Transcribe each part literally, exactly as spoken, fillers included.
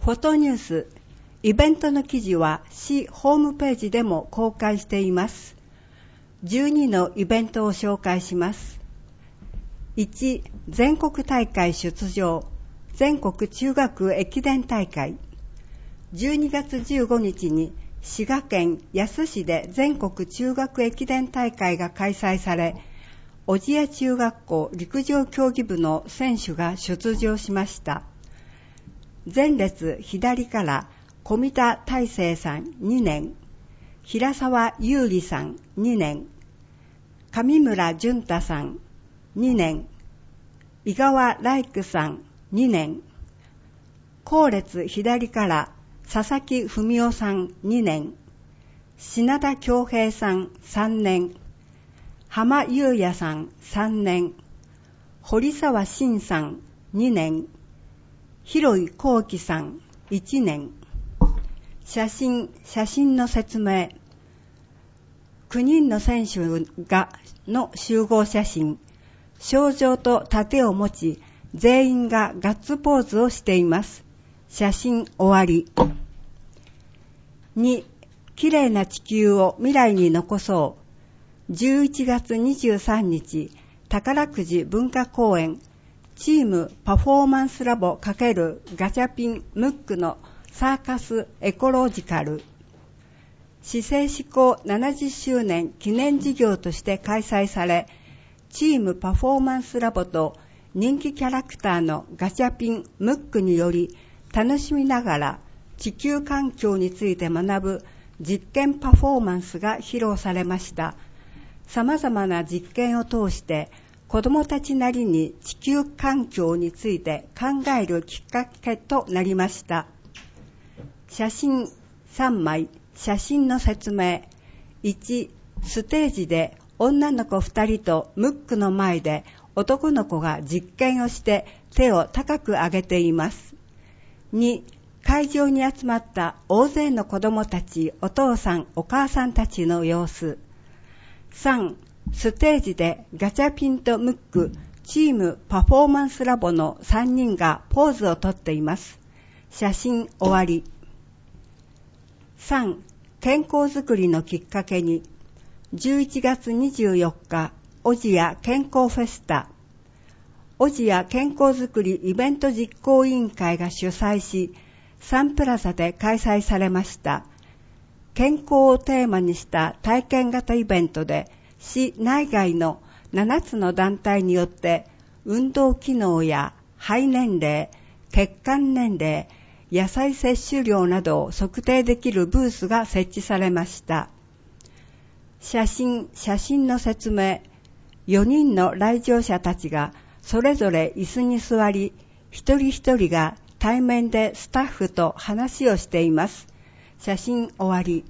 フォトニュース、イベントの記事は市ホームページでも公開しています。じゅうにのイベントを紹介します。いち、全国大会出場、全国中学駅伝大会。じゅうにがつじゅうごにちに滋賀県野洲市で全国中学駅伝大会が開催され、小千谷中学校陸上競技部の選手が出場しました。前列左から小見田大成さんにねん、平沢優里さんにねん、上村淳太さんにねん、井川来久さんにねん、後列左から佐々木文夫さんにねん、品田恭平さんさんねん、浜優也さんさんねん、堀沢慎さんにねん、広井幸喜さんいちねん。写真、写真の説明。きゅうにんの選手がの集合写真。賞状と盾を持ち、全員がガッツポーズをしています。写真終わり。に、きれいな地球を未来に残そう。じゅういちがつにじゅうさんにち、宝くじ文化公園、チームパフォーマンスラボ×ガチャピンムックのサーカスエコロジカル。市政施行ななじゅっしゅうねん記念事業として開催され、チームパフォーマンスラボと人気キャラクターのガチャピンムックにより楽しみながら地球環境について学ぶ実験パフォーマンスが披露されました。様々な実験を通して子どもたちなりに地球環境について考えるきっかけとなりました。写真さんまい、写真の説明。いち、ステージで女の子ふたりとムックの前で男の子が実験をして手を高く上げています。に、会場に集まった大勢の子どもたち、お父さん、お母さんたちの様子。さん、ステージでガチャピンとムック、チームパフォーマンスラボのさんにんがポーズをとっています。写真終わり。さん、健康づくりのきっかけに、じゅういちがつにじゅうよっか、小千谷健康フェスタ。小千谷健康づくりイベント実行委員会が主催し、サンプラザで開催されました。健康をテーマにした体験型イベントで、市内外のななつの団体によって運動機能や肺年齢、血管年齢、野菜摂取量などを測定できるブースが設置されました。写真、写真の説明。よにんの来場者たちがそれぞれ椅子に座り、一人一人が対面でスタッフと話をしています。写真終わり。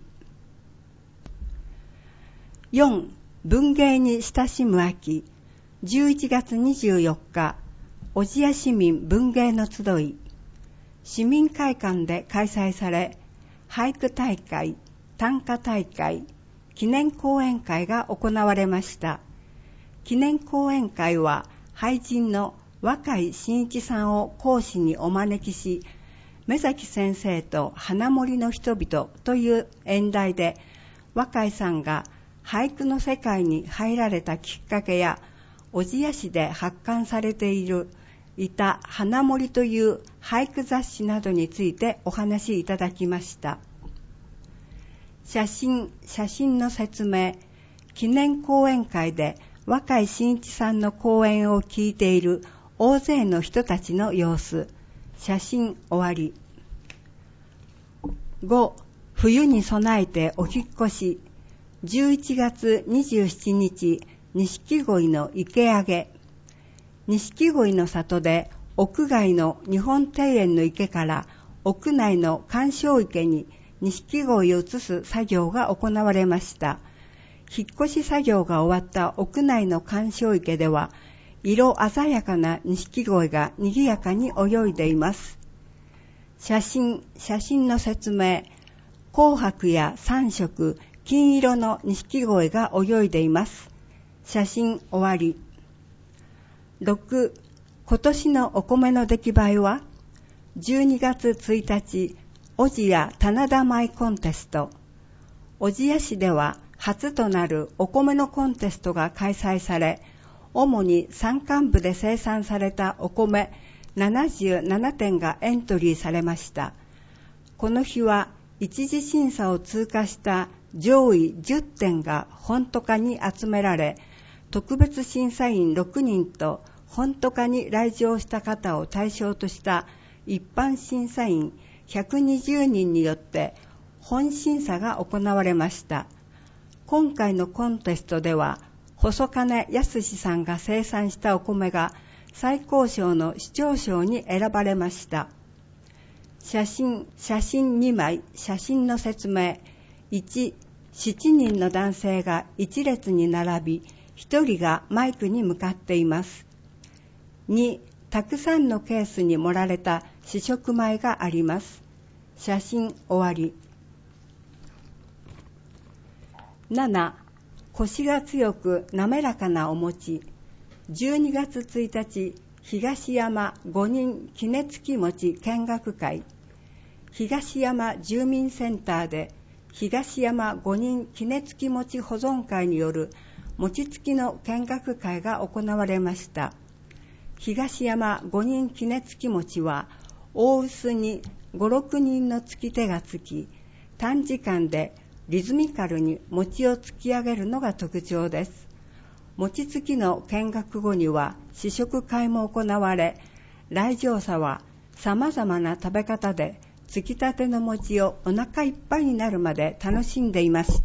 よん、文芸に親しむ秋。じゅういちがつにじゅうよっか、小千谷市民文芸の集い。市民会館で開催され、俳句大会、短歌大会、記念講演会が行われました。記念講演会は、俳人の若井真一さんを講師にお招きし、目崎先生と花森の人々という演題で、若井さんが俳句の世界に入られたきっかけや、小千谷市で発刊されているいた花森という俳句雑誌などについてお話しいただきました。写真、写真の説明。記念講演会で若井真一さんの講演を聞いている大勢の人たちの様子。写真終わり。ご、冬に備えてお引越し。じゅういちがつにじゅうしちにち、錦鯉の池上げ。錦鯉の里で屋外の日本庭園の池から屋内の観賞池に錦鯉を移す作業が行われました。引っ越し作業が終わった屋内の観賞池では、色鮮やかな錦鯉が賑やかに泳いでいます。写真、写真の説明。紅白や三色、金色の錦鯉が泳いでいます。写真終わり。ろく、今年のお米の出来栄えは、 じゅうにがつついたち、小千谷棚田米コンテスト。小千谷市では初となるお米のコンテストが開催され、主に山間部で生産されたお米ななじゅうななてんがエントリーされました。この日は一次審査を通過した上位じゅってんが本都課に集められ、特別審査員ろくにんと本都課に来場した方を対象とした一般審査員ひゃくにじゅうにんによって本審査が行われました。今回のコンテストでは、細金康さんが生産したお米が最高賞の市長賞に選ばれました。写真、写真にまい、写真の説明。いち、しちにんの男性が一列に並び、ひとりがマイクに向かっています。に、たくさんのケースに盛られた試食米があります。写真終わり。なな、コシが強く滑らかなお餅。じゅうにがつついたち、東山ごにん杵つき餅見学会。東山住民センターで東山ごにん杵つき餅保存会による餅つきの見学会が行われました。東山ごにん杵つき餅は大臼にご、ろくにんのつき手がつき、短時間でリズミカルに餅を突き上げるのが特徴です。餅つきの見学後には試食会も行われ、来場者は様々な食べ方でつきたての餅をお腹いっぱいになるまで楽しんでいました。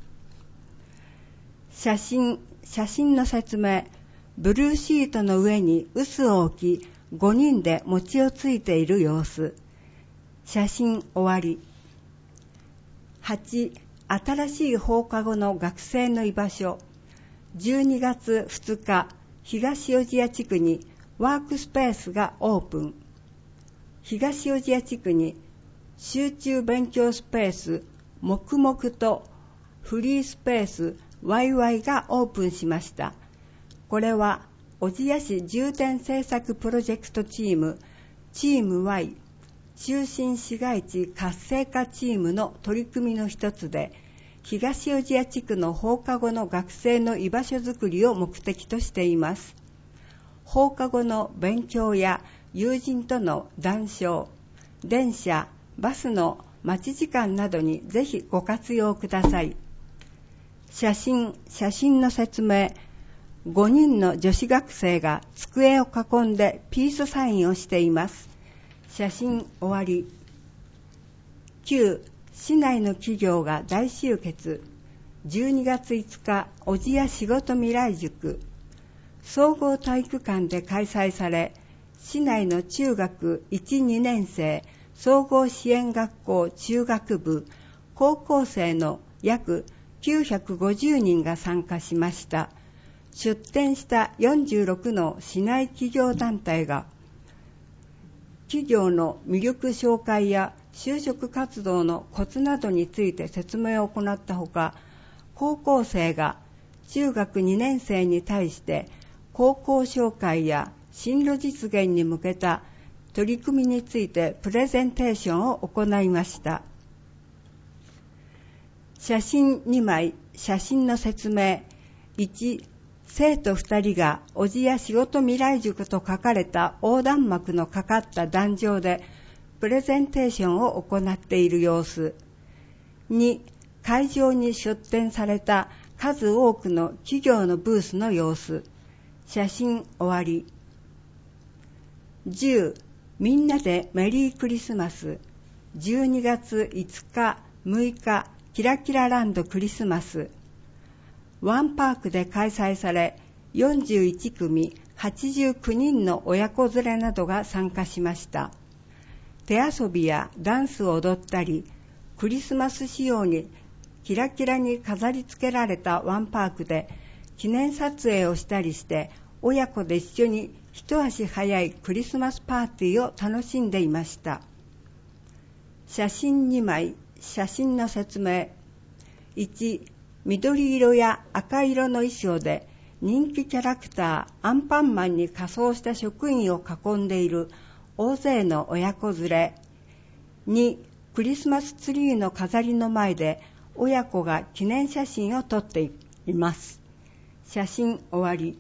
写真、写真の説明。ブルーシートの上に臼を置き、ごにんで餅をついている様子。写真終わり。はち、新しい放課後の学生の居場所。じゅうにがつふつか、東小千谷地区にワークスペースがオープン。東小千谷地区に集中勉強スペース、黙々とフリースペース、ワイワイがオープンしました。これは小千谷市重点政策プロジェクトチーム、チーム Y、中心市街地活性化チームの取り組みの一つで、東小千谷地区の放課後の学生の居場所づくりを目的としています。放課後の勉強や友人との談笑、電車、バスの待ち時間などにぜひご活用ください。写真、写真の説明。ごにんの女子学生が机を囲んでピースサインをしています。写真終わり。きゅう、市内の企業が大集結。じゅうにがついつか、小千谷仕事未来塾。総合体育館で開催され、市内の中学いち、にねんせい、総合支援学校中学部、高校生の約きゅうひゃくごじゅうにんが参加しました。出展したよんじゅうろくの市内企業団体が、企業の魅力紹介や就職活動のコツなどについて説明を行ったほか、高校生が中学にねんせいに対して高校紹介や進路実現に向けた取り組みについてプレゼンテーションを行いました。写真にまい、写真の説明。いち、生徒ふたりが小千谷仕事未来塾と書かれた横断幕のかかった壇上でプレゼンテーションを行っている様子。に、会場に出展された数多くの企業のブースの様子。写真終わり。じゅう、みんなでメリークリスマス。じゅうにがついつか、むいか、キラキラランドクリスマス。ワンパークで開催され、よんじゅういちくみはちじゅうきゅうにんの親子連れなどが参加しました。手遊びやダンスを踊ったり、クリスマス仕様にキラキラに飾り付けられたワンパークで記念撮影をしたりして、親子で一緒に一足早いクリスマスパーティーを楽しんでいました。写真にまい、写真の説明。いち、緑色や赤色の衣装で人気キャラクターアンパンマンに仮装した職員を囲んでいる大勢の親子連れ。に、クリスマスツリーの飾りの前で親子が記念写真を撮っています。写真終わり。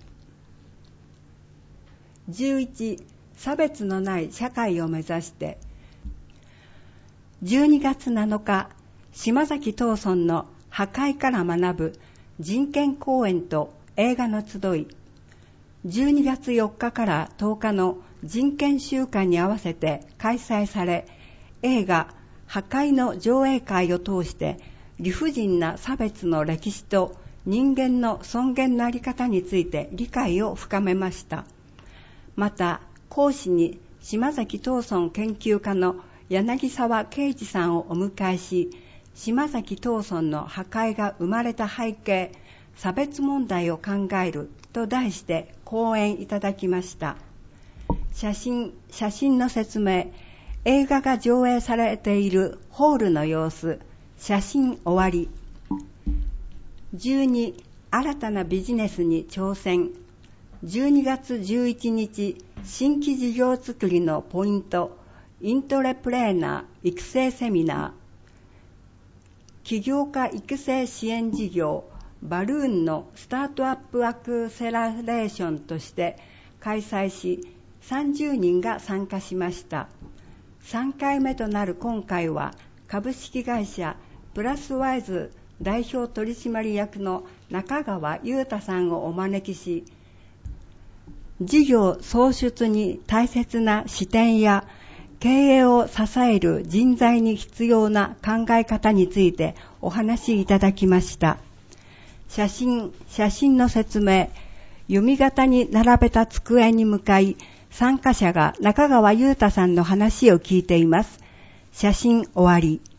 じゅういち、差別のない社会を目指して。じゅうにがつなのか、島崎藤村の破壊から学ぶ人権講演と映画の集い。じゅうにがつよっかからとおかの人権週間に合わせて開催され、映画破壊の上映会を通して理不尽な差別の歴史と人間の尊厳のあり方について理解を深めました。また講師に島崎藤村研究家の柳沢啓二さんをお迎えし、島崎藤村の破壊が生まれた背景、差別問題を考えると題して講演いただきました。写真、写真の説明、映画が上映されているホールの様子、写真終わり。じゅうに、新たなビジネスに挑戦。じゅうにがつじゅういちにち、新規事業作りのポイント、イントレプレーナー育成セミナー。起業家育成支援事業、バルーンのスタートアップアクセラレーションとして開催し、さんじゅうにんが参加しました。さんかいめとなる今回は、株式会社プラスワイズ代表取締役の中川裕太さんをお招きし、事業創出に大切な視点や経営を支える人材に必要な考え方についてお話しいただきました。写真、写真の説明、弓形に並べた机に向かい、参加者が中川裕太さんの話を聞いています。写真終わり。